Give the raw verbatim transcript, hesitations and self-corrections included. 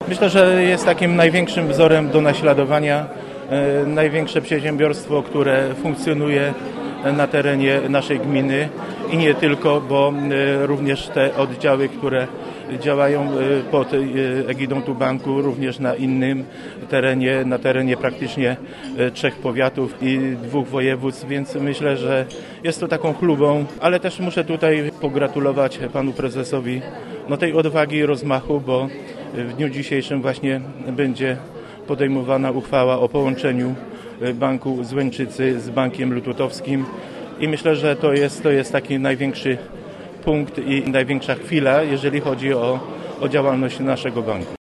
Myślę, że jest takim największym wzorem do naśladowania. Największe przedsiębiorstwo, które funkcjonuje na terenie naszej gminy i nie tylko, bo również te oddziały, które działają pod egidą tu banku, również na innym terenie, na terenie praktycznie trzech powiatów i dwóch województw, więc myślę, że jest to taką chlubą, ale też muszę tutaj pogratulować panu prezesowi no, tej odwagi i rozmachu, bo w dniu dzisiejszym właśnie będzie podejmowana uchwała o połączeniu Banku Złęczycy z Bankiem Lututowskim i myślę, że to jest, to jest taki największy punkt i największa chwila, jeżeli chodzi o, o działalność naszego banku.